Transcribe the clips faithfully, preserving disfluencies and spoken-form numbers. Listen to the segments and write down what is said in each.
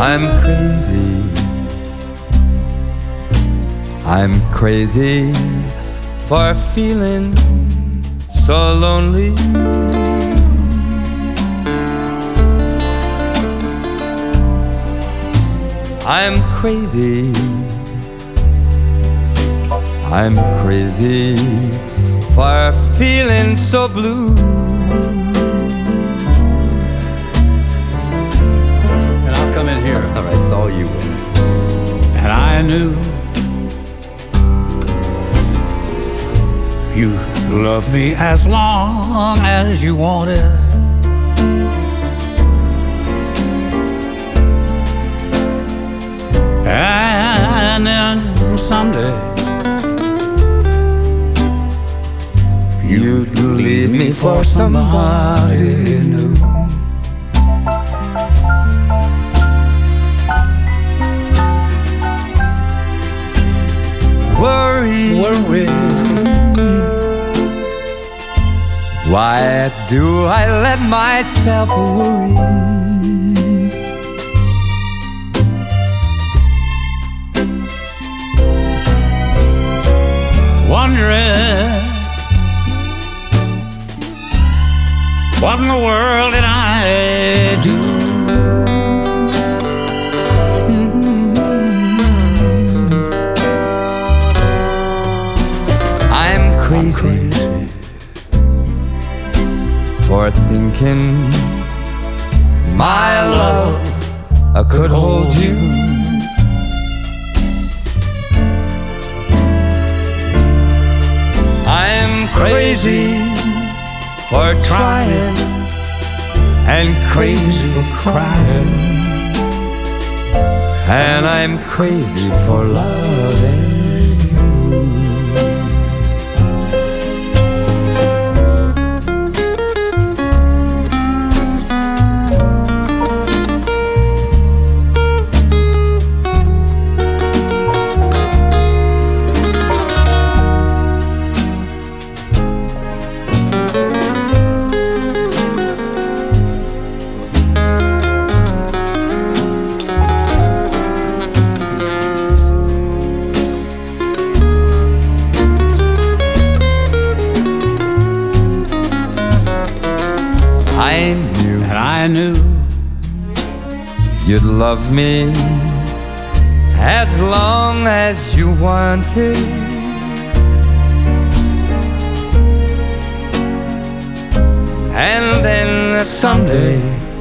I'm crazy, I'm crazy for feeling so lonely. I'm crazy, I'm crazy for feeling so blue. And I'll come in here. All right, it's all you, Willie. And I knew you loved me as long as you wanted. And then someday you'd leave me for somebody new. Worry, Worry, why do I let myself worry? wondering what in the world did I do? I'm crazy, crazy for thinking my love I could hold you. I'm crazy for trying and crazy for crying, and I'm crazy for loving you. I knew and I knew you'd love me as long as you wanted. And then someday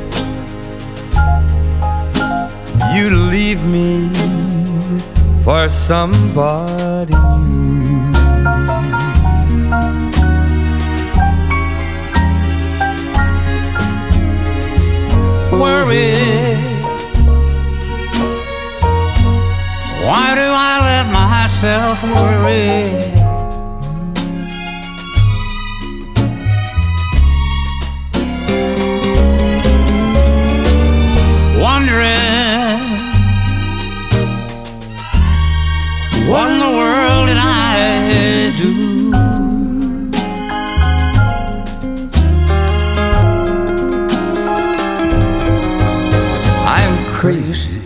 you leave me for somebody new. worry. Why do I let myself worry? Wondering what in the world did I do? I'm crazy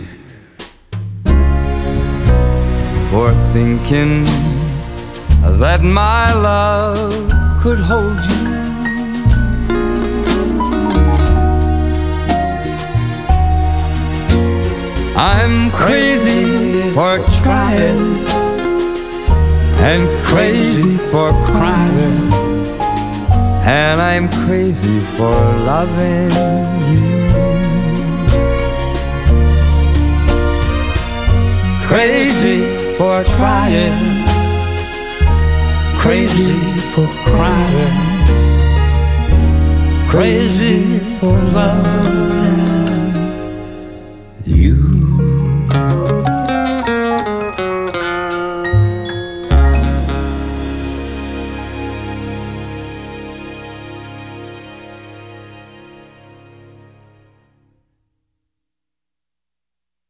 for thinking that my love could hold you. I'm crazy for trying and crazy for crying, and I'm crazy for loving you. Crazy for trying, crazy for crying, crazy for love.